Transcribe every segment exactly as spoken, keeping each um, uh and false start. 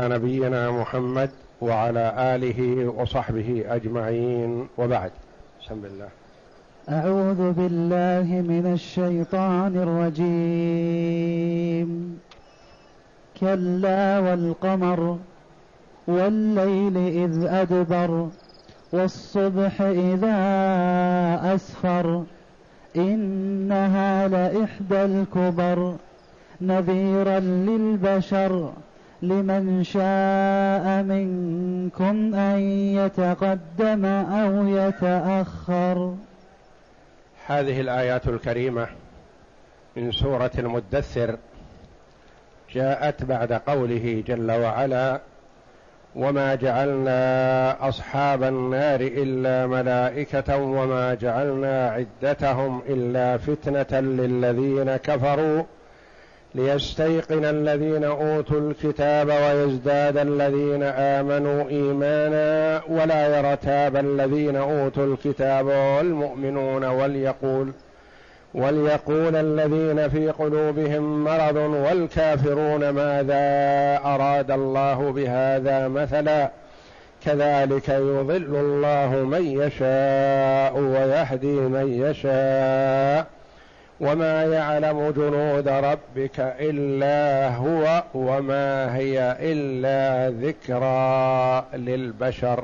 نبينا محمد وعلى آله وصحبه أجمعين، وبعد. بسم الله. أعوذ بالله من الشيطان الرجيم. كلا والقمر والليل إذ أدبر والصبح إذا أسفر إنها لإحدى الكبر نذيرا للبشر لمن شاء منكم أن يتقدم أو يتأخر. هذه الآيات الكريمة من سورة المدثر جاءت بعد قوله جل وعلا: وما جعلنا أصحاب النار إلا ملائكة وما جعلنا عدتهم إلا فتنة للذين كفروا ليستيقن الذين أوتوا الكتاب ويزداد الذين آمنوا إيمانا ولا يرتاب الذين أوتوا الكتاب والمؤمنون وليقول وليقول الذين في قلوبهم مرض والكافرون ماذا أراد الله بهذا مثلا كذلك يضل الله من يشاء ويهدي من يشاء وما يعلم جنود ربك إلا هو وما هي إلا ذكرى للبشر.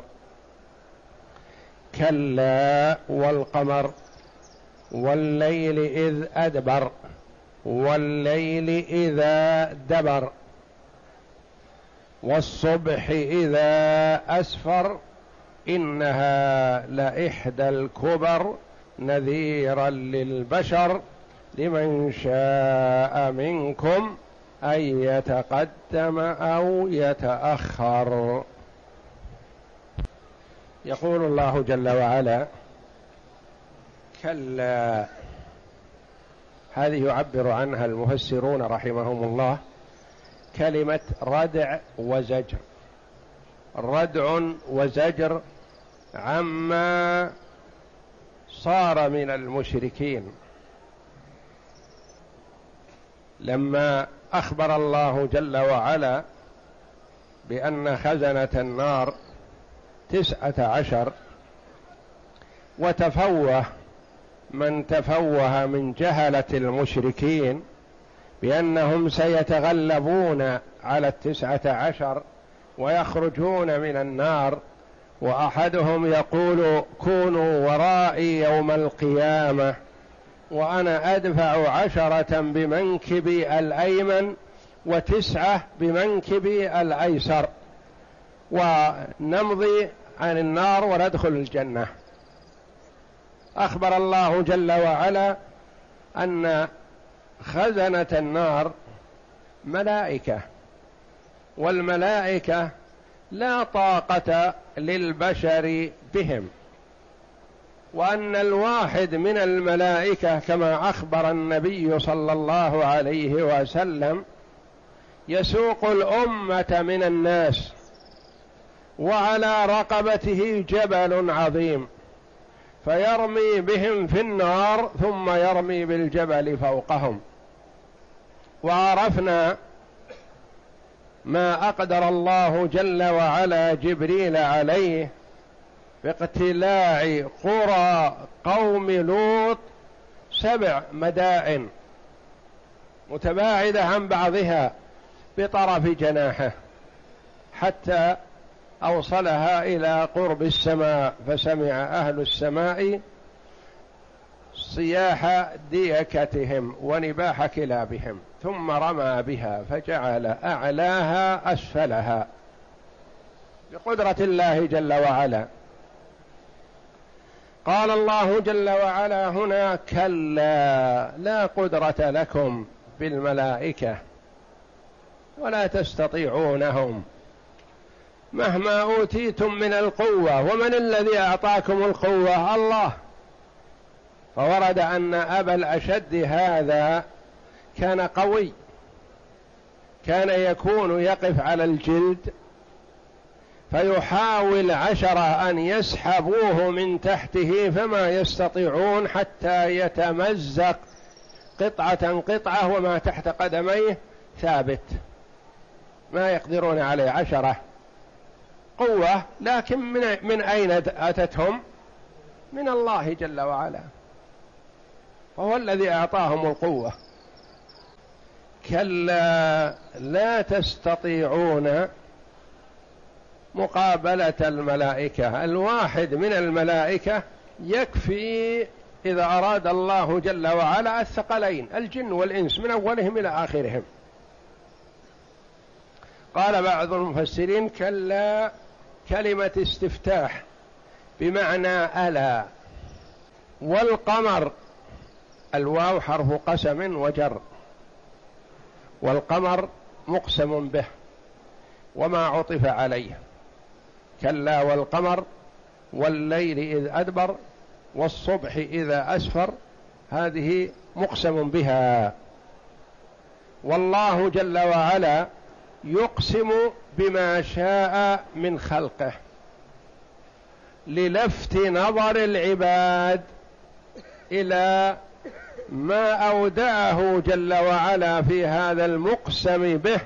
كلا والقمر والليل إذ أدبر والليل إذا دبر والصبح إذا أسفر إنها لإحدى الكبر نذيرا للبشر لمن شاء منكم أن يتقدم أو يتأخر. يقول الله جل وعلا: كلا. هذه يعبر عنها المفسرون رحمهم الله كلمة ردع وزجر، ردع وزجر عما صار من المشركين. لما أخبر الله جل وعلا بأن خزنة النار تسعة عشر وتفوه من تفوه من جهلة المشركين بأنهم سيتغلبون على التسعة عشر ويخرجون من النار، وأحدهم يقول: كونوا ورائي يوم القيامة وأنا أدفع عشرة بمنكبي الأيمن وتسعة بمنكبي الأيسر ونمضي عن النار وندخل الجنة. أخبر الله جل وعلا أن خزنة النار ملائكة، والملائكة لا طاقة للبشر بهم، وأن الواحد من الملائكة كما أخبر النبي صلى الله عليه وسلم يسوق الأمة من الناس وعلى رقبته جبل عظيم فيرمي بهم في النار ثم يرمي بالجبل فوقهم. وعرفنا ما أقدر الله جل وعلا جبريل عليه باقتلاع قرى قوم لوط سبع مدائن متباعدة عن بعضها بطرف جناحه حتى أوصلها إلى قرب السماء، فسمع أهل السماء صياح ديكتهم ونباح كلابهم ثم رمى بها فجعل أعلاها أسفلها بقدرة الله جل وعلا. قال الله جل وعلا هنا: كلا لا قدرة لكم بالملائكة ولا تستطيعونهم مهما أوتيتم من القوة. ومن الذي أعطاكم القوة؟ الله. فورد أن أبا الأشد هذا كان قوي، كان يكون يقف على الجلد فيحاول عشرة أن يسحبوه من تحته فما يستطيعون حتى يتمزق قطعة قطعة وما تحت قدميه ثابت. ما يقدرون عليه عشرة قوة، لكن من, من أين أتتهم؟ من الله جل وعلا، وهو الذي أعطاهم القوة. كلا لا تستطيعون مقابلة الملائكة. الواحد من الملائكة يكفي إذا أراد الله جل وعلا الثقلين الجن والإنس من أولهم إلى آخرهم. قال بعض المفسرين كلا كلمة استفتاح بمعنى ألا. والقمر الواو حرف قسم وجر، والقمر مقسم به وما عطف عليه. كلا والقمر والليل إذ أدبر والصبح إذا أسفر، هذه مقسم بها. والله جل وعلا يقسم بما شاء من خلقه للفت نظر العباد إلى ما أودعه جل وعلا في هذا المقسم به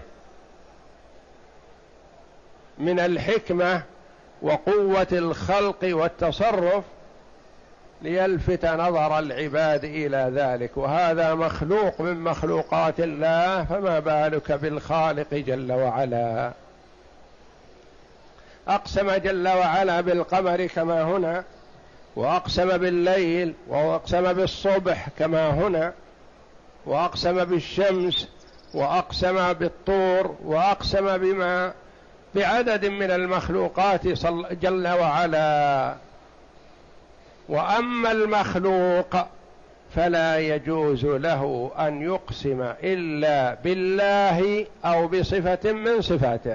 من الحكمة وقوة الخلق والتصرف، ليلفت نظر العباد إلى ذلك. وهذا مخلوق من مخلوقات الله، فما بالك بالخالق جل وعلا. أقسم جل وعلا بالقمر كما هنا، وأقسم بالليل، وأقسم بالصبح كما هنا، وأقسم بالشمس، وأقسم بالطور، وأقسم بما بعدد من المخلوقات جل وعلا. وأما المخلوق فلا يجوز له أن يقسم إلا بالله أو بصفة من صفاته،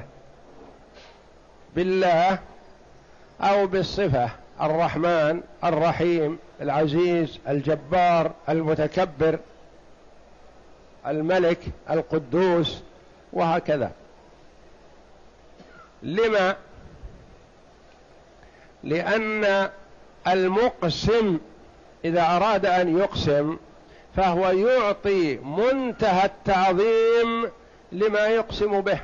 بالله أو بالصفة الرحمن الرحيم العزيز الجبار المتكبر الملك القدوس وهكذا. لما؟ لأن المقسم إذا أراد أن يقسم فهو يعطي منتهى التعظيم لما يقسم به،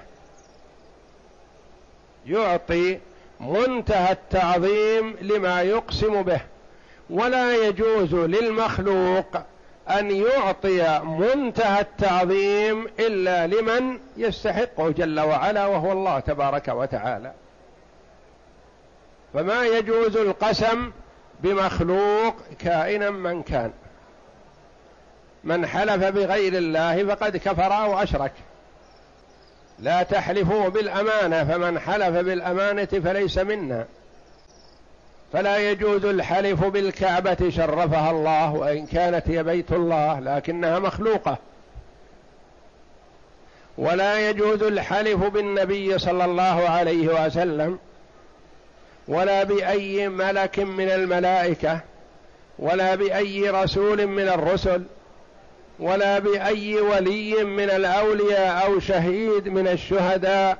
يعطي منتهى التعظيم لما يقسم به. ولا يجوز للمخلوق أن يعطي منتهى التعظيم إلا لمن يستحقه جل وعلا، وهو الله تبارك وتعالى. فما يجوز القسم بمخلوق كائنا من كان. من حلف بغير الله فقد كفر أو أشرك. لا تحلفوا بالأمانة، فمن حلف بالأمانة فليس منا. فلا يجوز الحلف بالكعبة شرفها الله، وإن كانت هي بيت الله لكنها مخلوقة. ولا يجوز الحلف بالنبي صلى الله عليه وسلم، ولا بأي ملك من الملائكة، ولا بأي رسول من الرسل، ولا بأي ولي من الأولياء أو شهيد من الشهداء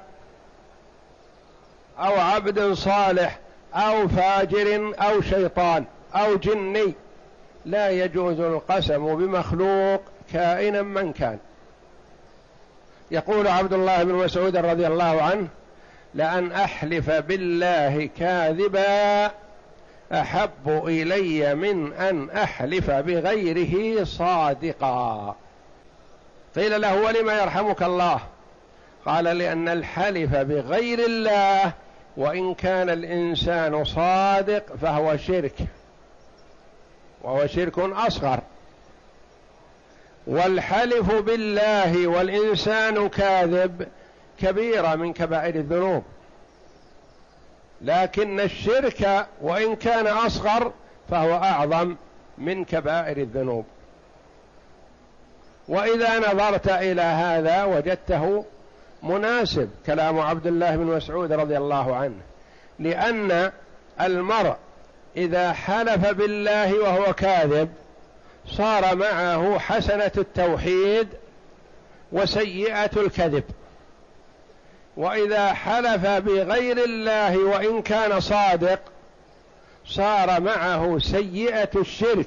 أو عبد صالح أو فاجر أو شيطان أو جني. لا يجوز القسم بمخلوق كائنا من كان. يقول عبد الله بن مسعود رضي الله عنه: لأن أحلف بالله كاذبا أحب إلي من أن أحلف بغيره صادقا. قيل له: ولم يرحمك الله؟ قال: لأن الحلف بغير الله وإن كان الإنسان صادق فهو شرك، وهو شرك أصغر. والحلف بالله والإنسان كاذب كبيرة من كبائر الذنوب، لكن الشرك وإن كان أصغر فهو أعظم من كبائر الذنوب. وإذا نظرت إلى هذا وجدته مناسب كلام عبد الله بن مسعود رضي الله عنه، لأن المرء إذا حلف بالله وهو كاذب صار معه حسنة التوحيد وسيئة الكذب، وإذا حلف بغير الله وإن كان صادق صار معه سيئة الشرك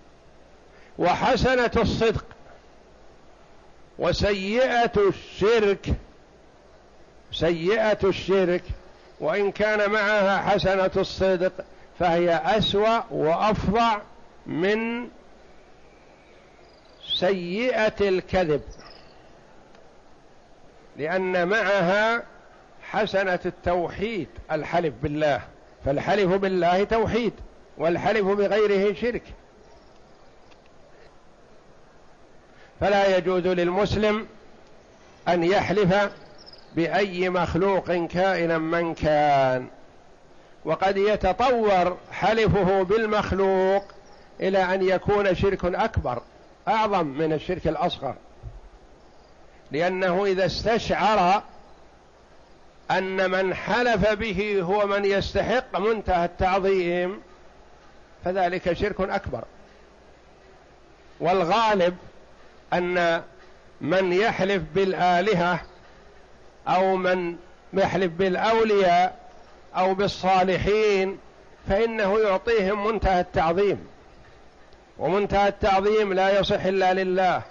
وحسنة الصدق. وسيئة الشرك سيئة الشرك وإن كان معها حسنة الصدق فهي أسوأ وأفظع من سيئة الكذب، لأن معها حسنة التوحيد الحلف بالله، فالحلف بالله توحيد والحلف بغيره شرك. فلا يجوز للمسلم أن يحلف بأي مخلوق كائنا من كان، وقد يتطور حلفه بالمخلوق إلى أن يكون شرك أكبر أعظم من الشرك الأصغر، لأنه إذا استشعر أن من حلف به هو من يستحق منتهى التعظيم فذلك شرك أكبر. والغالب أن من يحلف بالآلهة أو من يحلف بالأولياء أو بالصالحين فإنه يعطيهم منتهى التعظيم، ومنتهى التعظيم لا يصح إلا لله.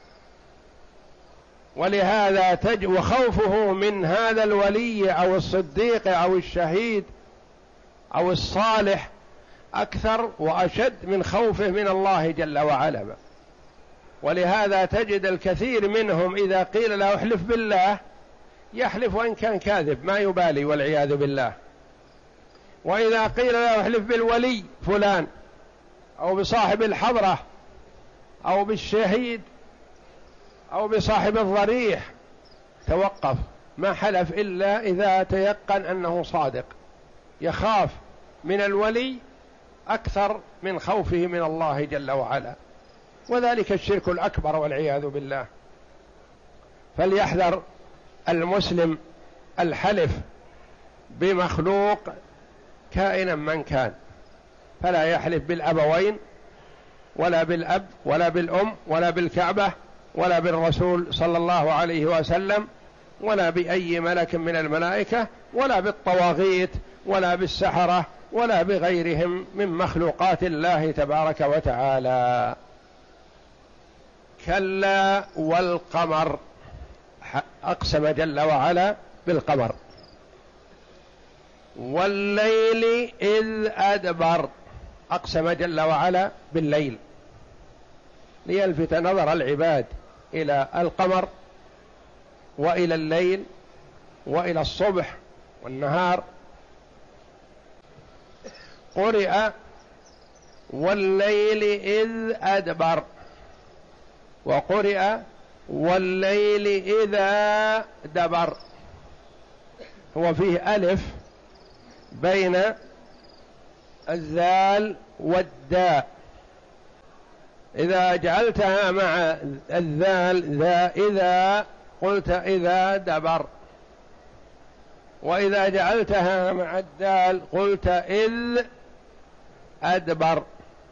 ولهذا تج وخوفه من هذا الولي أو الصديق أو الشهيد أو الصالح أكثر وأشد من خوفه من الله جل وعلا. ولهذا تجد الكثير منهم إذا قيل له احلف بالله يحلف وإن كان كاذب ما يبالي والعياذ بالله، وإذا قيل له احلف بالولي فلان أو بصاحب الحضرة أو بالشهيد أو بصاحب الضريح توقف، ما حلف إلا إذا تيقن أنه صادق، يخاف من الولي أكثر من خوفه من الله جل وعلا، وذلك الشرك الأكبر والعياذ بالله. فليحذر المسلم الحلف بمخلوق كائنا من كان، فلا يحلف بالأبوين ولا بالأب ولا بالأم ولا بالكعبة ولا بالرسول صلى الله عليه وسلم ولا بأي ملك من الملائكة ولا بالطواغيت ولا بالسحرة ولا بغيرهم من مخلوقات الله تبارك وتعالى. كلا والقمر، أقسم جل وعلا بالقمر. والليل إذ أدبر، أقسم جل وعلا بالليل ليلفت نظر العباد إلى القمر وإلى الليل وإلى الصبح والنهار. قرئ والليل إذ أدبر، وقرئ والليل إذا دبر، هو فيه ألف بين الذال والداء، إذا جعلتها مع الذال ذا إذا قلت إذا دبر، وإذا جعلتها مع الدال قلت إذ أدبر.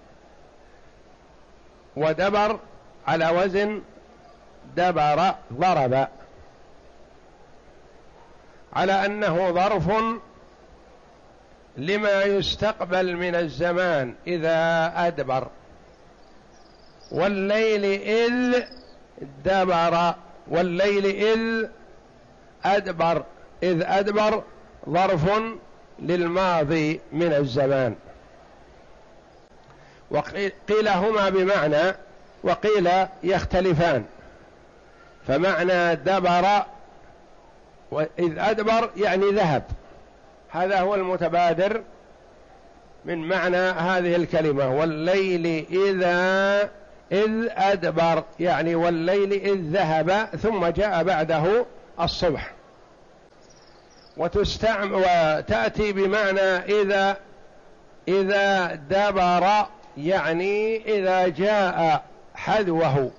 ودبر على وزن دبر ضرب، على أنه ظرف لما يستقبل من الزمان إذا أدبر. والليل إذ دبر، والليل إذ أدبر، إذ أدبر ظرف للماضي من الزمان. وقيل هما بمعنى وقيل يختلفان، فمعنى دبر إذ أدبر يعني ذهب، هذا هو المتبادر من معنى هذه الكلمة. والليل إذا إذ أدبر يعني والليل إذ ذهب ثم جاء بعده الصبح. وتستعمل وتأتي بمعنى إذا إذا دبر يعني إذا جاء حذوه،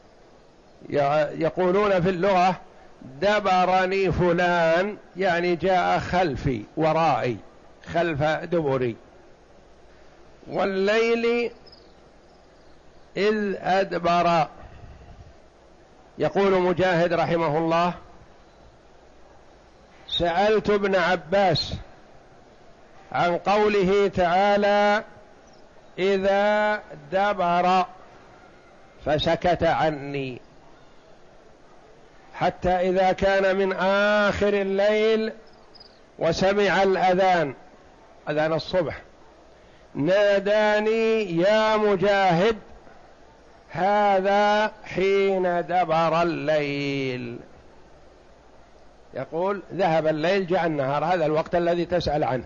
يقولون في اللغة دبرني فلان يعني جاء خلفي ورائي خلف دبري. والليل إذ أدبر، يقول مجاهد رحمه الله سألت ابن عباس عن قوله تعالى إذا دبر فسكت عني، حتى إذا كان من آخر الليل وسمع الأذان، أذان الصبح، ناداني يا مجاهد، هذا حين دبر الليل. يقول ذهب الليل جاء النهار، هذا الوقت الذي تسأل عنه.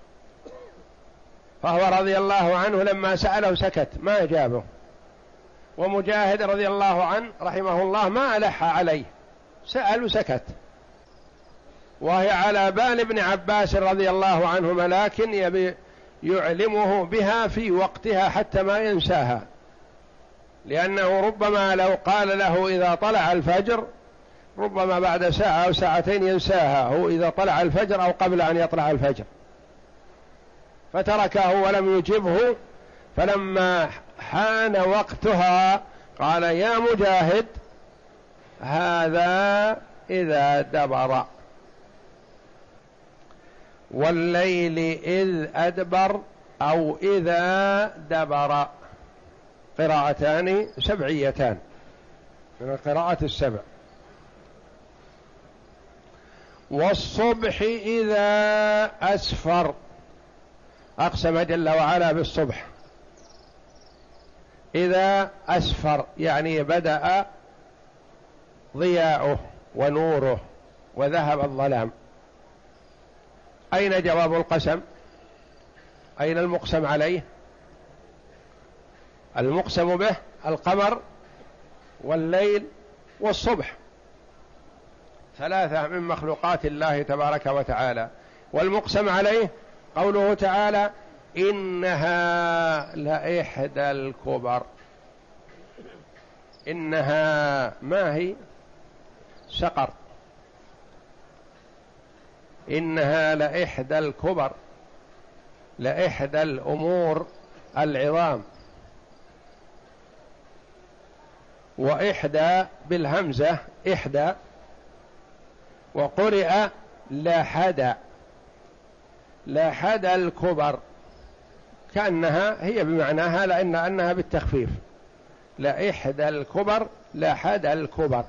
فهو رضي الله عنه لما سأله سكت ما أجابه، ومجاهد رضي الله عنه رحمه الله ما ألح عليه، سأل وسكت. وهي على بال ابن عباس رضي الله عنهما، لكن يبي يعلمه بها في وقتها حتى ما ينساها، لأنه ربما لو قال له إذا طلع الفجر ربما بعد ساعة أو ساعتين ينساها، هو إذا طلع الفجر أو قبل أن يطلع الفجر، فتركه ولم يجبه. فلما حان وقتها قال يا مجاهد، هذا إذا دبر، والليل إذ أدبر أو إذا دبر، قراءتان سبعيتان من القراءات السبع. والصبح إذا أسفر، أقسم جل وعلا بالصبح، إذا أسفر يعني بدأ ضياؤه ونوره وذهب الظلام. أين جواب القسم؟ أين المقسم عليه؟ المقسم به القمر والليل والصبح، ثلاثة من مخلوقات الله تبارك وتعالى. والمقسم عليه قوله تعالى إنها لإحدى الكبر. إنها ما هي؟ سقر. إنها لإحدى الكبر، لإحدى الأمور العظام. وإحدى بالهمزة إحدى، وقرئ لحد، لحد الكبر، كأنها هي بمعناها لأن أنها بالتخفيف، لإحدى الكبر لحد الكبر،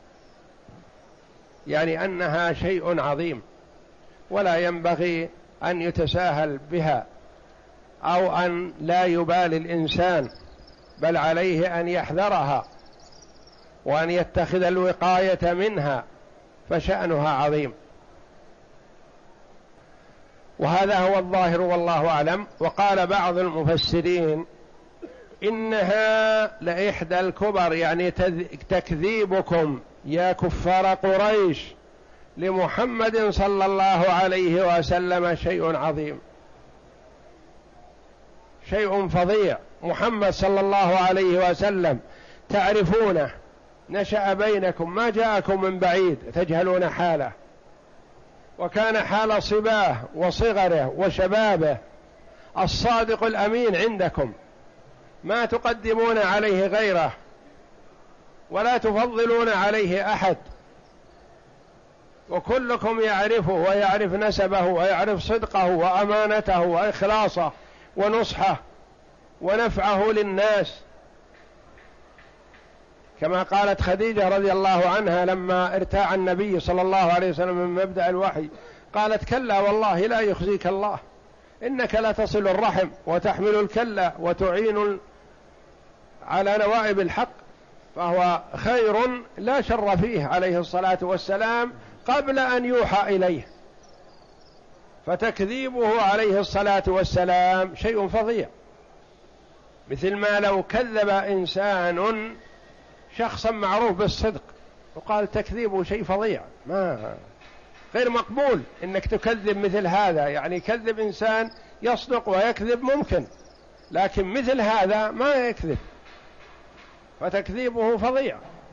يعني أنها شيء عظيم ولا ينبغي أن يتساهل بها أو أن لا يبالي الإنسان، بل عليه أن يحذرها وأن يتخذ الوقاية منها، فشأنها عظيم. وهذا هو الظاهر والله أعلم. وقال بعض المفسرين إنها لإحدى الكبر، يعني تكذيبكم يا كفار قريش لمحمد صلى الله عليه وسلم شيء عظيم، شيء فظيع. محمد صلى الله عليه وسلم تعرفونه، نشأ بينكم، ما جاءكم من بعيد تجهلون حاله، وكان حال صباه وصغره وشبابه الصادق الأمين عندكم، ما تقدمون عليه غيره ولا تفضلون عليه أحد، وكلكم يعرفه ويعرف نسبه ويعرف صدقه وأمانته وإخلاصه ونصحه ونفعه للناس، كما قالت خديجة رضي الله عنها لما ارتاع النبي صلى الله عليه وسلم من مبدأ الوحي، قالت كلا والله لا يخزيك الله، إنك لا تصل الرحم وتحمل الكلة وتعين على نوائب الحق، فهو خير لا شر فيه عليه الصلاة والسلام قبل أن يوحى إليه. فتكذيبه عليه الصلاة والسلام شيء فظيع، مثل ما لو كذب إنسان شخصا معروف بالصدق وقال تكذيبه شيء فظيع، ما غير مقبول إنك تكذب مثل هذا. يعني يكذب إنسان يصدق ويكذب ممكن، لكن مثل هذا ما يكذب، فتكذيبه فظيع.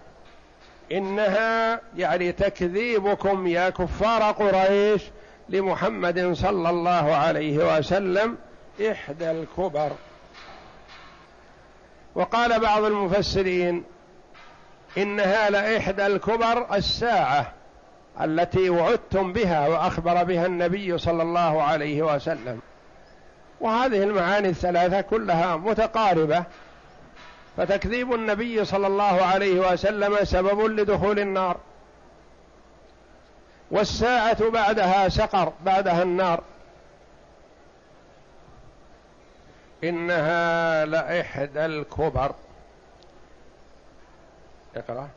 إنها يعني تكذيبكم يا كفار قريش لمحمد صلى الله عليه وسلم إحدى الكبر. وقال بعض المفسرين إنها لإحدى الكبر الساعة التي وعدتم بها وأخبر بها النبي صلى الله عليه وسلم. وهذه المعاني الثلاثة كلها متقاربة، فتكذيب النبي صلى الله عليه وسلم سبب لدخول النار، والساعة بعدها سقر، بعدها النار. إنها لإحدى الكبر. اقرأ.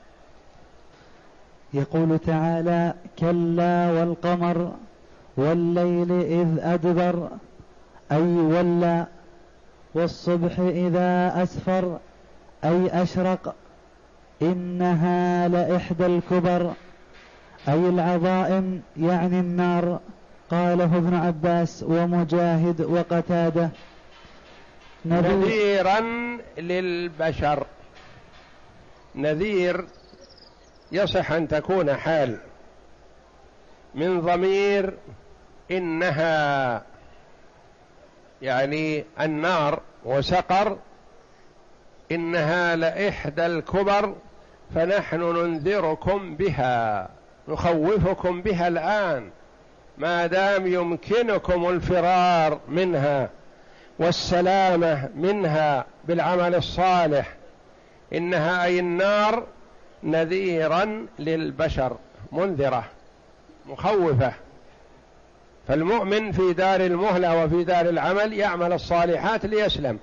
يقول تعالى: كلا والقمر والليل إذ أدبر، أي ولى، والصبح إذا أسفر، أي أشرق. إنها لإحدى الكبر، أي العظائم، يعني النار. قاله ابن عباس ومجاهد وقتاده. نذيرا للبشر. نذير يصح أن تكون حال من ضمير إنها، يعني النار وسقر، إنها لإحدى الكبر، فنحن ننذركم بها، نخوفكم بها الآن ما دام يمكنكم الفرار منها والسلامة منها بالعمل الصالح. إنها أي النار نذيرا للبشر، منذرة مخوفة. فالمؤمن في دار المهلة وفي دار العمل يعمل الصالحات ليسلم.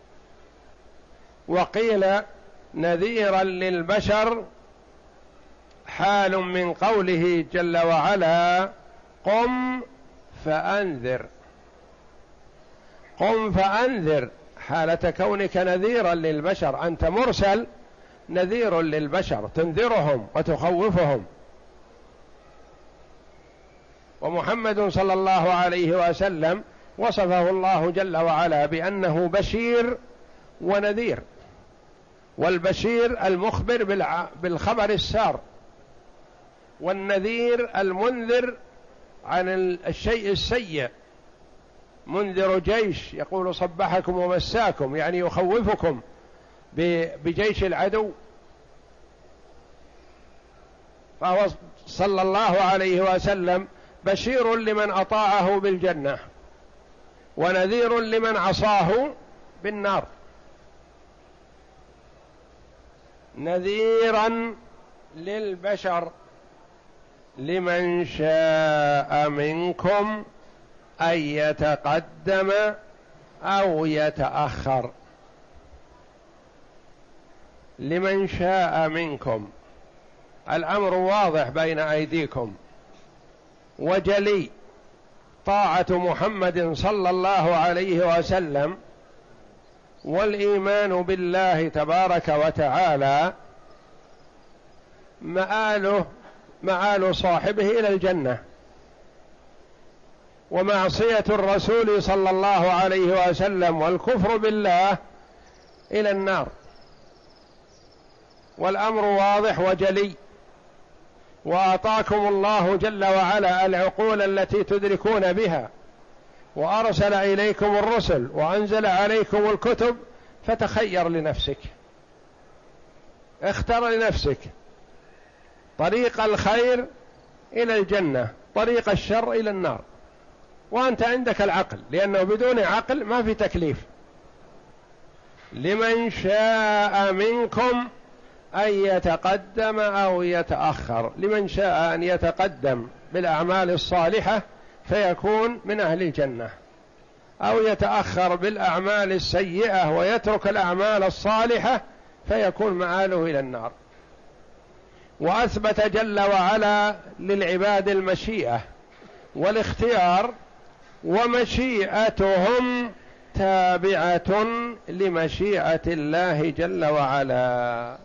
وقيل نذيرا للبشر حال من قوله جل وعلا: قم فأنذر. قم فأنذر حالة كونك نذيرا للبشر، أنت مرسل نذير للبشر، تنذرهم وتخوفهم. ومحمد صلى الله عليه وسلم وصفه الله جل وعلا بأنه بشير ونذير. والبشير المخبر بالخبر السار، والنذير المنذر عن الشيء السيء. منذر جيش يقول صبحكم ومساكم، يعني يخوفكم بجيش العدو. فهو صلى الله عليه وسلم بشير لمن أطاعه بالجنة، ونذير لمن عصاه بالنار. نذيرا للبشر لمن شاء منكم أن يتقدم أو يتأخر. لمن شاء منكم، الأمر واضح بين أيديكم وجلي. طاعة محمد صلى الله عليه وسلم والإيمان بالله تبارك وتعالى مآله مآل صاحبه إلى الجنة، ومعصية الرسول صلى الله عليه وسلم والكفر بالله إلى النار. والأمر واضح وجلي. وأعطاكم الله جل وعلا العقول التي تدركون بها، وأرسل إليكم الرسل، وأنزل عليكم الكتب، فتخير لنفسك، اختر لنفسك طريق الخير إلى الجنة، طريق الشر إلى النار، وأنت عندك العقل، لأنه بدون عقل ما في تكليف. لمن شاء منكم أن يتقدم أو يتأخر. لمن شاء أن يتقدم بالأعمال الصالحة فيكون من أهل الجنة، أو يتأخر بالأعمال السيئة ويترك الأعمال الصالحة فيكون مآله إلى النار. وأثبت جل وعلا للعباد المشيئة والاختيار، ومشيئتهم تابعة لمشيئة الله جل وعلا.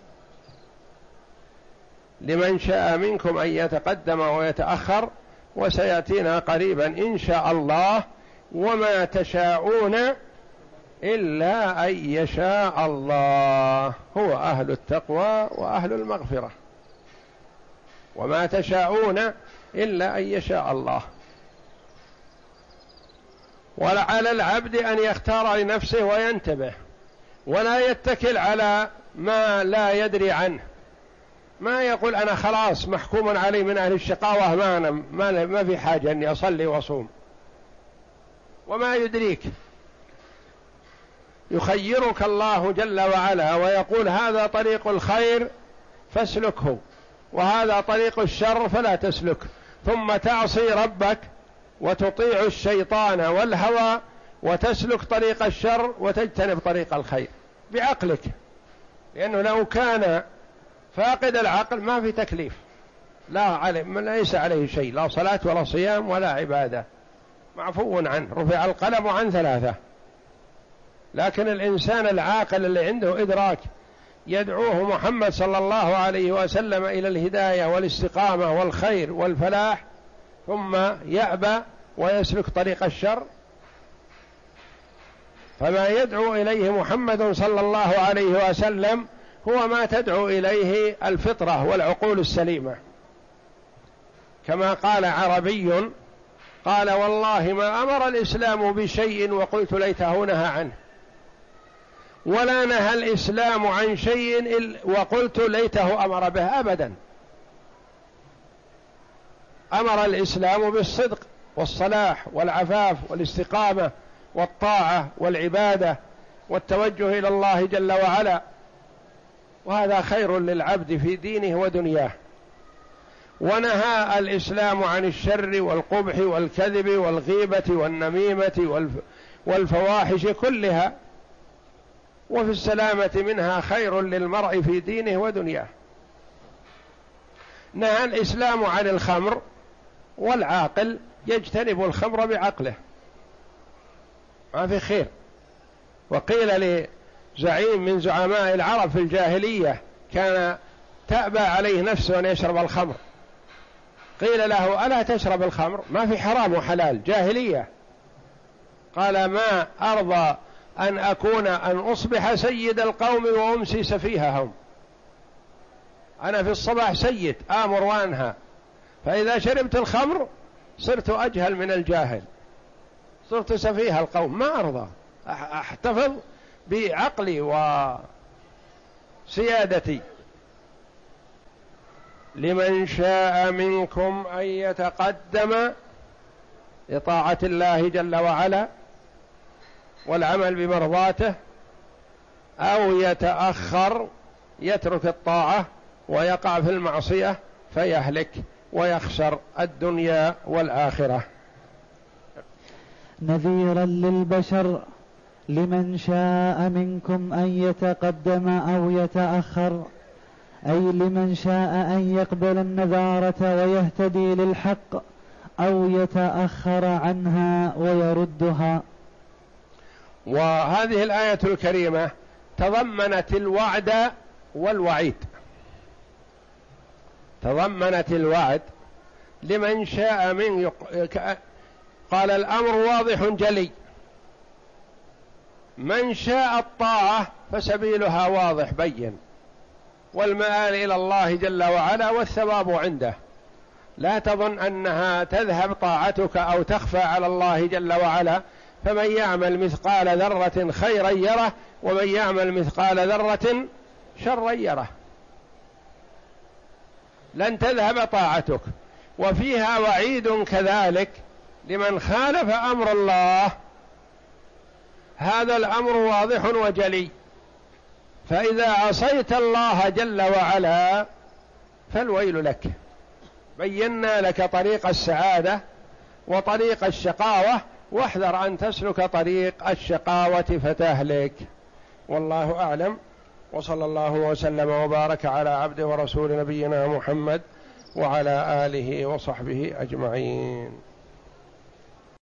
لمن شاء منكم أن يتقدم ويتأخر، وسيأتينا قريبا إن شاء الله: وما تشاءون إلا أن يشاء الله. هو أهل التقوى وأهل المغفرة. وما تشاءون إلا أن يشاء الله. وعلى العبد أن يختار لنفسه وينتبه، ولا يتكل على ما لا يدري عنه. ما يقول أنا خلاص محكوم علي من أهل الشقاوة، ما, أنا ما, ما في حاجة أني أصلي وأصوم، وما يدريك. يخيرك الله جل وعلا ويقول هذا طريق الخير فاسلكه، وهذا طريق الشر فلا تسلك. ثم تعصي ربك وتطيع الشيطان والهوى وتسلك طريق الشر وتجتنب طريق الخير بعقلك، لأنه لو كان فاقد العقل ما في تكليف، لا عليه ليس عليه شيء، لا صلاة ولا صيام ولا عبادة، معفو عنه، رفع القلم عن ثلاثة. لكن الإنسان العاقل اللي عنده إدراك يدعوه محمد صلى الله عليه وسلم إلى الهداية والاستقامة والخير والفلاح، ثم يأبى ويسلك طريق الشر، فما يدعو إليه محمد صلى الله عليه وسلم هو ما تدعو إليه الفطرة والعقول السليمة. كما قال عربي قال: والله ما أمر الإسلام بشيء وقلت ليته نهى عنه، ولا نهى الإسلام عن شيء وقلت ليته أمر به، أبدا. أمر الإسلام بالصدق والصلاح والعفاف والاستقامة والطاعة والعبادة والتوجه إلى الله جل وعلا، وهذا خير للعبد في دينه ودنياه. ونهى الإسلام عن الشر والقبح والكذب والغيبة والنميمة والفواحش كلها، وفي السلامة منها خير للمرء في دينه ودنياه. نهى الإسلام عن الخمر، والعاقل يجتنب الخمر بعقله، ما في خير. وقيل لزعيم من زعماء العرب في الجاهلية كان تأبى عليه نفسه أن يشرب الخمر، قيل له: ألا تشرب الخمر؟ ما في حرام وحلال، جاهلية. قال: ما أرضى أن أكون أن أصبح سيد القوم وأمسي سفيههم. أنا في الصباح سيد آمر وأنهى، فإذا شربت الخمر صرت أجهل من الجاهل، صرت سفيه القوم، ما أرضى، أحتفظ بعقلي وسيادتي. لمن شاء منكم أن يتقدم لطاعة الله جل وعلا والعمل بمرضاته، أو يتأخر يترك الطاعة ويقع في المعصية فيهلك ويخسر الدنيا والآخرة. نذيرا للبشر لمن شاء منكم أن يتقدم أو يتأخر، أي لمن شاء أن يقبل النذارة ويهتدي للحق أو يتأخر عنها ويردها. وهذه الآية الكريمة تضمنت الوعد والوعيد، تضمنت الوعد لمن شاء من يق... قال الأمر واضح جلي، من شاء الطاعة فسبيلها واضح بين، والمآل إلى الله جل وعلا والثواب عنده. لا تظن أنها تذهب طاعتك أو تخفى على الله جل وعلا، فمن يعمل مثقال ذرة خيرا يره ومن يعمل مثقال ذرة شرا يره. لن تذهب طاعتك. وفيها وعيد كذلك لمن خالف أمر الله، هذا الأمر واضح وجلي، فإذا عصيت الله جل وعلا فالويل لك. بينا لك طريق السعادة وطريق الشقاوة، واحذر أن تسلك طريق الشقاوة فتهلك. والله أعلم، وصلى الله وسلم وبارك على عبده ورسول نبينا محمد وعلى آله وصحبه أجمعين.